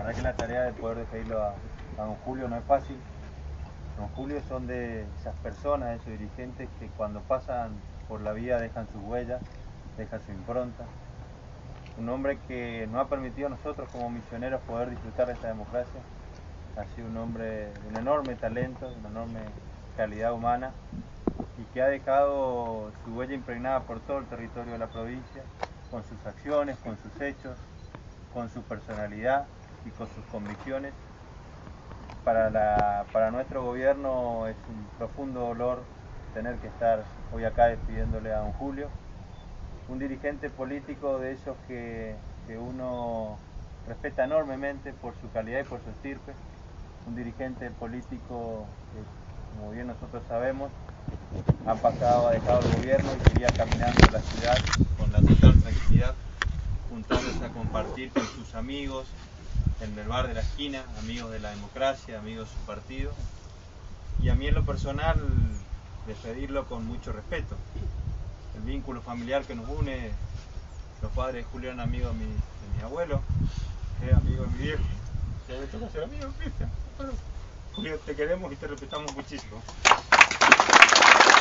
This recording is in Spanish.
verdad que la tarea de poder despedirlo a don Julio no es fácil. Don Julio son de esas personas, esos dirigentes que cuando pasan por la vida dejan sus huellas, dejan su impronta. Un hombre que nos ha permitido a nosotros como misioneros poder disfrutar de esta democracia. Ha sido un hombre de un enorme talento, de una enorme calidad humana y que ha dejado su huella impregnada por todo el territorio de la provincia, con sus acciones, con sus hechos, con su personalidad y con sus convicciones. Para nuestro gobierno es un profundo dolor tener que estar hoy acá despidiéndole a don Julio, un dirigente político de esos que uno respeta enormemente por su calidad y por su estirpe, un dirigente político que, como bien nosotros sabemos, ha dejado el gobierno y seguía caminando la ciudad con la total tranquilidad, juntándose a compartir con sus amigos en el bar de la esquina, amigos de la democracia, amigos de su partido, y a mí en lo personal despedirlo con mucho respeto. El vínculo familiar que nos une, los padres de Julio eran amigos de mi abuelo, que es amigo de mi viejo, y a mí me toca ser amigo de Cristian. Julio, te queremos y te respetamos muchísimo.